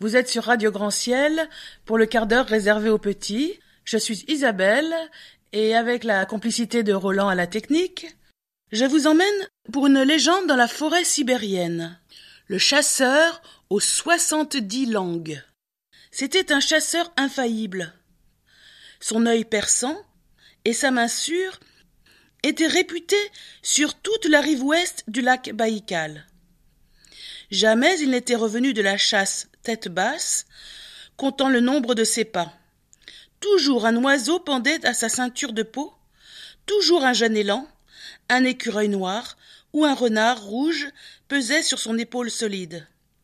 Vous êtes sur Radio Grand Ciel pour le quart d'heure réservé aux petits. Je suis Isabelle et avec la complicité de Roland à la technique, je vous emmène pour une légende dans la forêt sibérienne. Le chasseur aux 70 langues. C'était un chasseur infaillible. Son œil perçant et sa main sûre étaient réputés sur toute la rive ouest du lac Baïkal. Jamais il n'était revenu de la chasse tête basse, comptant le nombre de ses pas. Toujours un oiseau pendait à sa ceinture de peau, toujours un jeune élan, un écureuil noir ou un renard rouge pesait sur son épaule solide.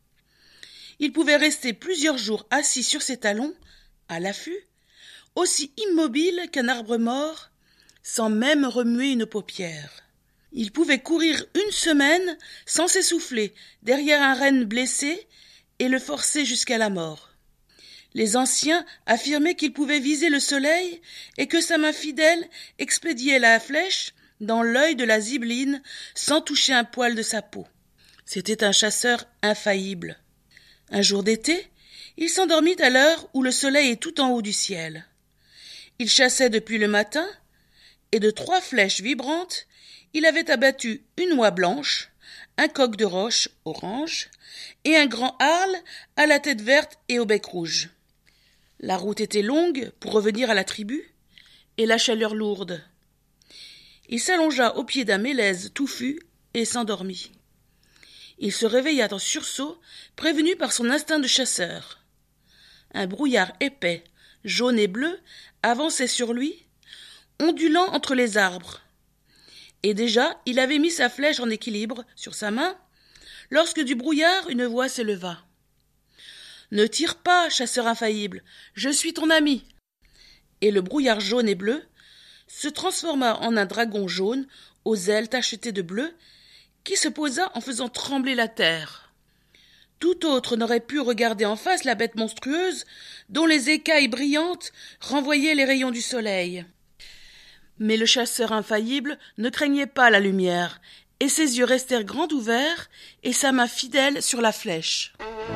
Il pouvait rester plusieurs jours assis sur ses talons, à l'affût, aussi immobile qu'un arbre mort, sans même remuer une paupière. Il pouvait courir une semaine sans s'essouffler derrière un renne blessé et le forcer jusqu'à la mort. Les anciens affirmaient qu'il pouvait viser le soleil et que sa main fidèle expédiait la flèche dans l'œil de la zibeline sans toucher un poil de sa peau. C'était un chasseur infaillible. Un jour d'été, il s'endormit à l'heure où le soleil est tout en haut du ciel. Il chassait depuis le matin, et de 3 flèches vibrantes, il avait abattu une oie blanche, un coq de roche orange et un grand harle à la tête verte et au bec rouge. La route était longue pour revenir à la tribu, et la chaleur lourde. Il s'allongea au pied d'un mélèze touffu et s'endormit. Il se réveilla en sursaut, prévenu par son instinct de chasseur. Un brouillard épais, jaune et bleu, avançait sur lui, ondulant entre les arbres. Et déjà, il avait mis sa flèche en équilibre sur sa main, lorsque du brouillard une voix s'éleva. « Ne tire pas, chasseur infaillible, je suis ton ami !» Et le brouillard jaune et bleu se transforma en un dragon jaune aux ailes tachetées de bleu, qui se posa en faisant trembler la terre. Tout autre n'aurait pu regarder en face la bête monstrueuse, dont les écailles brillantes renvoyaient les rayons du soleil. Mais le chasseur infaillible ne craignait pas la lumière, et ses yeux restèrent grands ouverts, et sa main fidèle sur la flèche.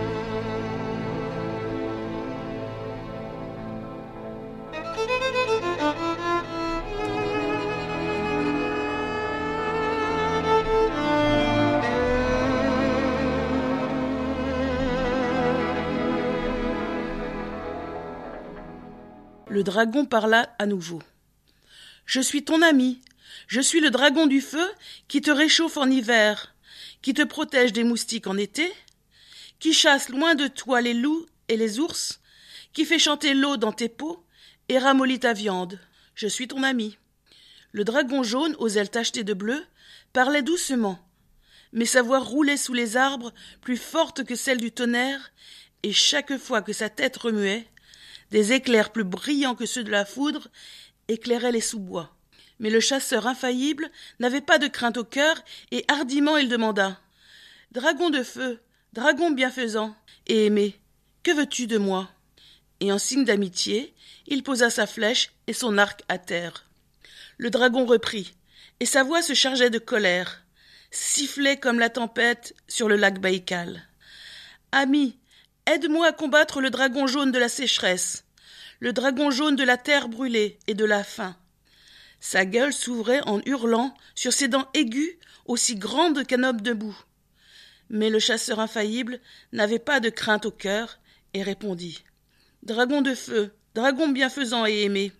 Le dragon parla à nouveau. « Je suis ton ami, je suis le dragon du feu qui te réchauffe en hiver, qui te protège des moustiques en été, qui chasse loin de toi les loups et les ours, qui fait chanter l'eau dans tes peaux et ramollit ta viande. Je suis ton ami. » Le dragon jaune aux ailes tachetées de bleu parlait doucement, mais sa voix roulait sous les arbres plus forte que celle du tonnerre, et chaque fois que sa tête remuait, des éclairs plus brillants que ceux de la foudre éclairaient les sous-bois. Mais le chasseur infaillible n'avait pas de crainte au cœur, et hardiment il demanda « Dragon de feu, dragon bienfaisant et aimé, que veux-tu de moi ?» Et en signe d'amitié, il posa sa flèche et son arc à terre. Le dragon reprit, et sa voix se chargeait de colère, sifflait comme la tempête sur le lac Baïkal. « Ami, aide-moi à combattre le dragon jaune de la sécheresse, le dragon jaune de la terre brûlée et de la faim. » Sa gueule s'ouvrait en hurlant sur ses dents aiguës aussi grandes qu'un homme debout. Mais le chasseur infaillible n'avait pas de crainte au cœur et répondit « Dragon de feu, dragon bienfaisant et aimé,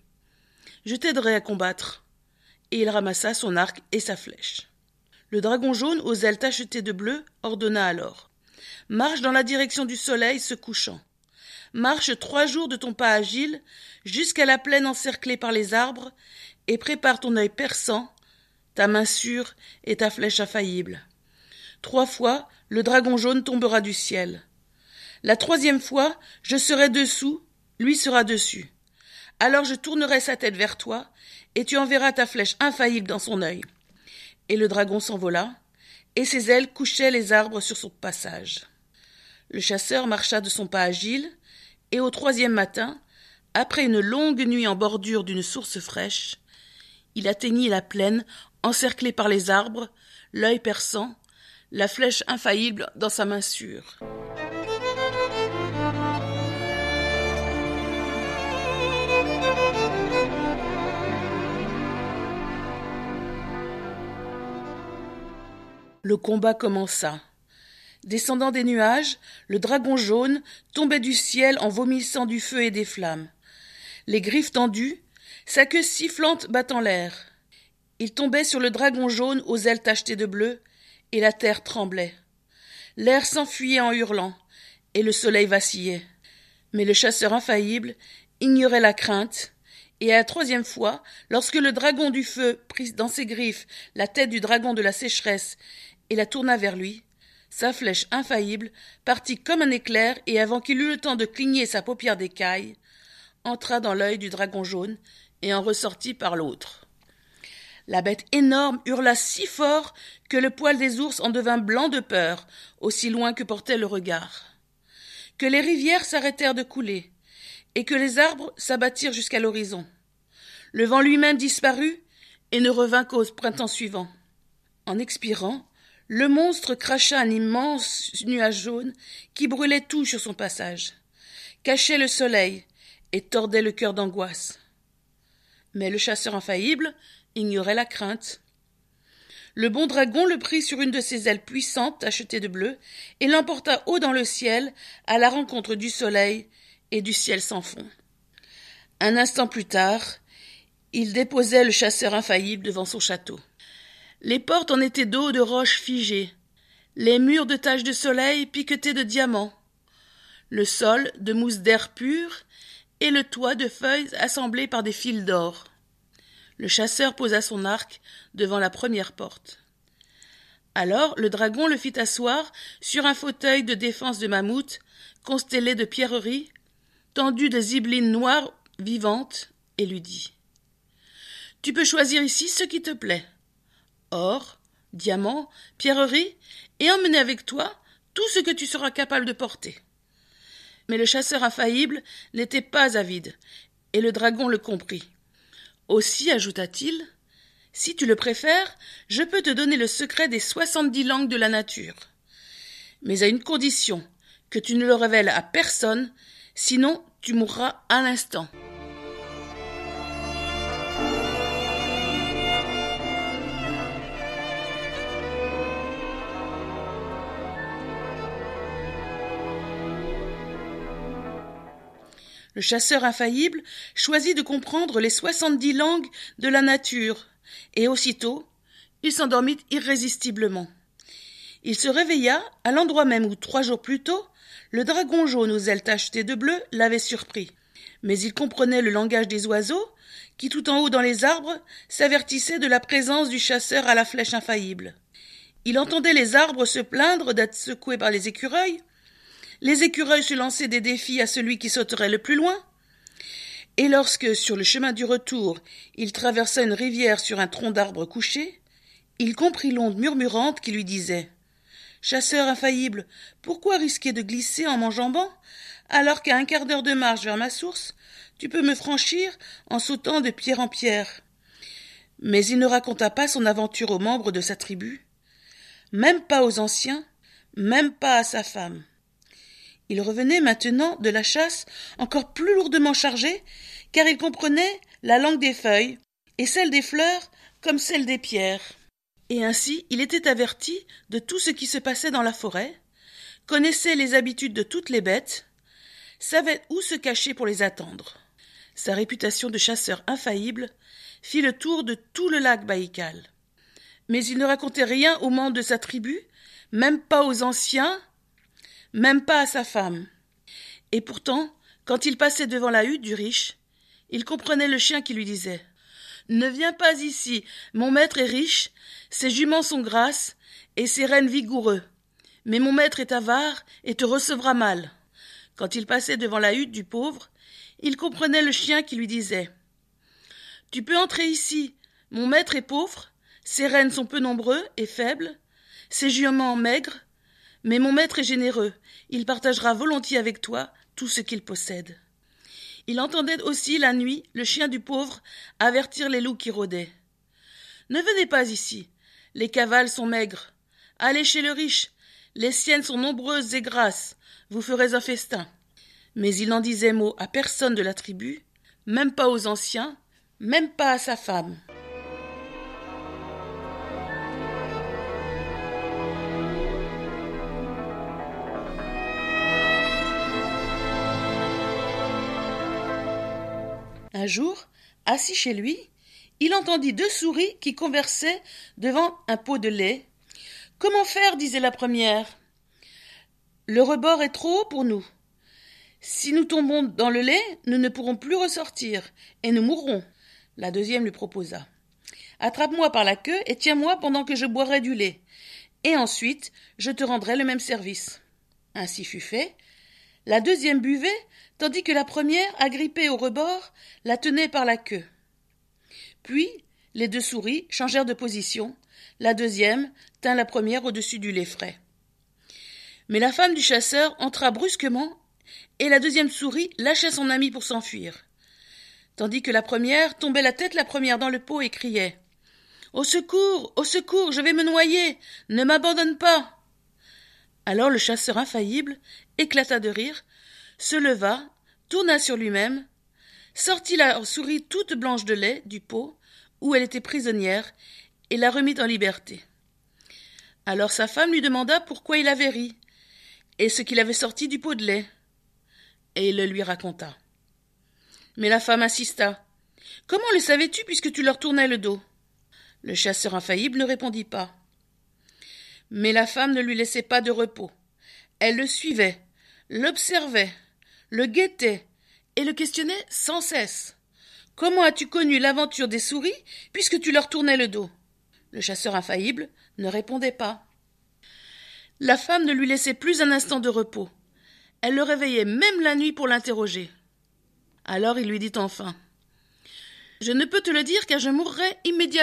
je t'aiderai à combattre. » Et il ramassa son arc et sa flèche. Le dragon jaune aux ailes tachetées de bleu ordonna alors « Marche dans la direction du soleil se couchant. Marche 3 jours de ton pas agile jusqu'à la plaine encerclée par les arbres et prépare ton œil perçant, ta main sûre et ta flèche infaillible. 3 fois, le dragon jaune tombera du ciel. La 3e fois, je serai dessous, lui sera dessus. Alors je tournerai sa tête vers toi et tu enverras ta flèche infaillible dans son œil. » Et le dragon s'envola, et ses ailes couchaient les arbres sur son passage. Le chasseur marcha de son pas agile, et au 3e matin, après une longue nuit en bordure d'une source fraîche, il atteignit la plaine encerclée par les arbres, l'œil perçant, la flèche infaillible dans sa main sûre. Le combat commença. Descendant des nuages, le dragon jaune tombait du ciel en vomissant du feu et des flammes. Les griffes tendues, sa queue sifflante battant l'air. Il tombait sur le dragon jaune aux ailes tachetées de bleu, et la terre tremblait. L'air s'enfuyait en hurlant, et le soleil vacillait. Mais le chasseur infaillible ignorait la crainte, et à la troisième fois, lorsque le dragon du feu prit dans ses griffes la tête du dragon de la sécheresse et la tourna vers lui, sa flèche infaillible partit comme un éclair et avant qu'il eût le temps de cligner sa paupière d'écaille, entra dans l'œil du dragon jaune et en ressortit par l'autre. La bête énorme hurla si fort que le poil des ours en devint blanc de peur, aussi loin que portait le regard. Que les rivières s'arrêtèrent de couler, et que les arbres s'abattirent jusqu'à l'horizon. Le vent lui-même disparut et ne revint qu'au printemps suivant. En expirant, le monstre cracha un immense nuage jaune qui brûlait tout sur son passage, cachait le soleil et tordait le cœur d'angoisse. Mais le chasseur infaillible ignorait la crainte. Le bon dragon le prit sur une de ses ailes puissantes tachetées de bleu et l'emporta haut dans le ciel à la rencontre du soleil et du ciel sans fond. Un instant plus tard, il déposait le chasseur infaillible devant son château. Les portes en étaient d'eau de roche figée, les murs de taches de soleil piquetés de diamants, le sol de mousse d'air pur et le toit de feuilles assemblées par des fils d'or. Le chasseur posa son arc devant la première porte. Alors le dragon le fit asseoir sur un fauteuil de défense de mammouth, constellé de pierreries, tendu de zibelines noires vivantes, et lui dit « Tu peux choisir ici ce qui te plaît. Or, diamants, pierreries, et emmener avec toi tout ce que tu seras capable de porter. » Mais le chasseur infaillible n'était pas avide, et le dragon le comprit. Aussi, ajouta-t-il, « Si tu le préfères, je peux te donner le secret des 70 langues de la nature. Mais à une condition, que tu ne le révèles à personne, sinon tu mourras à l'instant. » Le chasseur infaillible choisit de comprendre les 70 langues de la nature, et aussitôt, il s'endormit irrésistiblement. Il se réveilla à l'endroit même où, 3 jours plus tôt, le dragon jaune aux ailes tachetées de bleu l'avait surpris. Mais il comprenait le langage des oiseaux, qui tout en haut dans les arbres s'avertissaient de la présence du chasseur à la flèche infaillible. Il entendait les arbres se plaindre d'être secoués par les écureuils se lançaient des défis à celui qui sauterait le plus loin, et lorsque, sur le chemin du retour, il traversa une rivière sur un tronc d'arbre couché, il comprit l'onde murmurante qui lui disait « Chasseur infaillible, pourquoi risquer de glisser en m'enjambant, alors qu'à un quart d'heure de marche vers ma source, tu peux me franchir en sautant de pierre en pierre ?» Mais il ne raconta pas son aventure aux membres de sa tribu, même pas aux anciens, même pas à sa femme. Il revenait maintenant de la chasse encore plus lourdement chargé, car il comprenait la langue des feuilles, et celle des fleurs comme celle des pierres. Et ainsi il était averti de tout ce qui se passait dans la forêt, connaissait les habitudes de toutes les bêtes, savait où se cacher pour les attendre. Sa réputation de chasseur infaillible fit le tour de tout le lac Baïkal. Mais il ne racontait rien aux membres de sa tribu, même pas aux anciens, même pas à sa femme. Et pourtant, quand il passait devant la hutte du riche, il comprenait le chien qui lui disait « Ne viens pas ici, mon maître est riche, ses juments sont grasses et ses rênes vigoureux, mais mon maître est avare et te recevra mal. » Quand il passait devant la hutte du pauvre, il comprenait le chien qui lui disait « Tu peux entrer ici, mon maître est pauvre, ses rênes sont peu nombreux et faibles, ses juments maigres, mais mon maître est généreux, il partagera volontiers avec toi tout ce qu'il possède. » Il entendait aussi la nuit le chien du pauvre avertir les loups qui rôdaient. « Ne venez pas ici, les cavales sont maigres. Allez chez le riche, les siennes sont nombreuses et grasses, vous ferez un festin. » Mais il n'en disait mot à personne de la tribu, même pas aux anciens, même pas à sa femme. Un jour, assis chez lui, il entendit 2 souris qui conversaient devant un pot de lait. « Comment faire ?» disait la première. « Le rebord est trop haut pour nous. Si nous tombons dans le lait, nous ne pourrons plus ressortir, et nous mourrons. » La deuxième lui proposa. « Attrape-moi par la queue et tiens-moi pendant que je boirai du lait, et ensuite je te rendrai le même service. » Ainsi fut fait. La deuxième buvait, tandis que la première, agrippée au rebord, la tenait par la queue. Puis, les 2 souris changèrent de position. La deuxième tint la première au-dessus du lait frais. Mais la femme du chasseur entra brusquement, et la deuxième souris lâcha son amie pour s'enfuir, tandis que la première tombait la tête la première dans le pot et criait « Au secours, je vais me noyer, ne m'abandonne pas !» Alors le chasseur infaillible éclata de rire, se leva, tourna sur lui-même, sortit la souris toute blanche de lait du pot où elle était prisonnière et la remit en liberté. Alors sa femme lui demanda pourquoi il avait ri et ce qu'il avait sorti du pot de lait. Et il le lui raconta. Mais la femme insista. « Comment le savais-tu puisque tu leur tournais le dos ?» Le chasseur infaillible ne répondit pas. Mais la femme ne lui laissait pas de repos. Elle le suivait, l'observait, le guettait et le questionnait sans cesse. « Comment as-tu connu l'aventure des souris puisque tu leur tournais le dos ?» Le chasseur infaillible ne répondait pas. La femme ne lui laissait plus un instant de repos. Elle le réveillait même la nuit pour l'interroger. Alors il lui dit enfin « Je ne peux te le dire car je mourrai immédiatement. »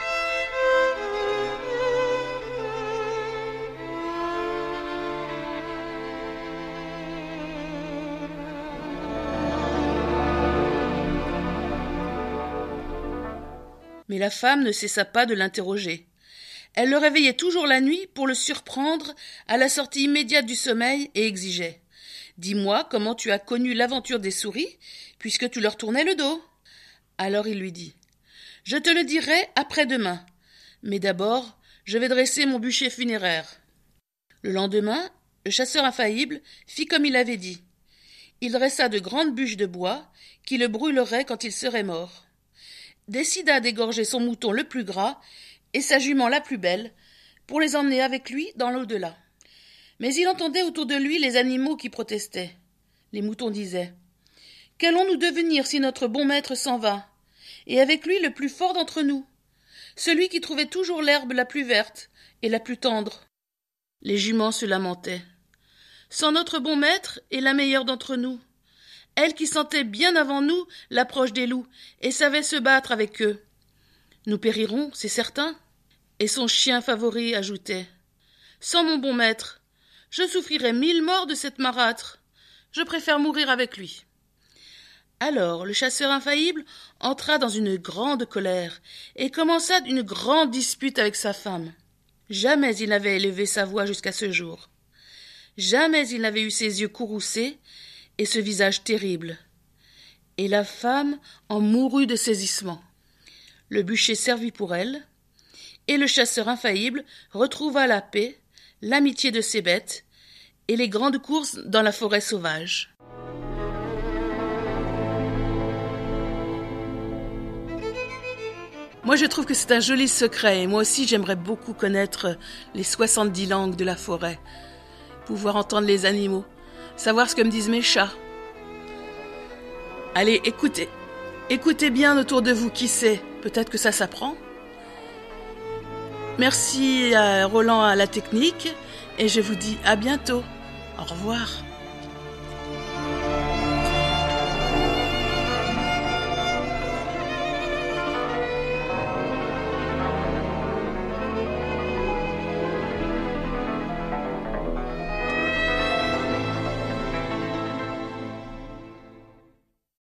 Mais la femme ne cessa pas de l'interroger. Elle le réveillait toujours la nuit pour le surprendre à la sortie immédiate du sommeil et exigeait « Dis-moi comment tu as connu l'aventure des souris, puisque tu leur tournais le dos. » Alors il lui dit « Je te le dirai après-demain, mais d'abord je vais dresser mon bûcher funéraire. » Le lendemain, le chasseur infaillible fit comme il avait dit. Il dressa de grandes bûches de bois qui le brûleraient quand il serait mort. Décida d'égorger son mouton le plus gras et sa jument la plus belle, pour les emmener avec lui dans l'au-delà. Mais il entendait autour de lui les animaux qui protestaient. Les moutons disaient « Qu'allons-nous devenir si notre bon maître s'en va, et avec lui le plus fort d'entre nous, celui qui trouvait toujours l'herbe la plus verte et la plus tendre ?» Les juments se lamentaient. « Sans notre bon maître et la meilleure d'entre nous, elle qui sentait bien avant nous l'approche des loups et savait se battre avec eux. Nous périrons, c'est certain. » Et son chien favori ajoutait « Sans mon bon maître, je souffrirais 1000 morts de cette marâtre. Je préfère mourir avec lui. » Alors le chasseur infaillible entra dans une grande colère et commença une grande dispute avec sa femme. Jamais il n'avait élevé sa voix jusqu'à ce jour. Jamais il n'avait eu ses yeux courroucés et ce visage terrible. Et la femme en mourut de saisissement. Le bûcher servit pour elle, et le chasseur infaillible retrouva la paix, l'amitié de ses bêtes, et les grandes courses dans la forêt sauvage. Moi je trouve que c'est un joli secret, et moi aussi j'aimerais beaucoup connaître les 70 langues de la forêt, pouvoir entendre les animaux, savoir ce que me disent mes chats. Allez, écoutez bien autour de vous, qui sait, peut-être que ça s'apprend. Merci à Roland à la technique, et je vous dis à bientôt. Au revoir.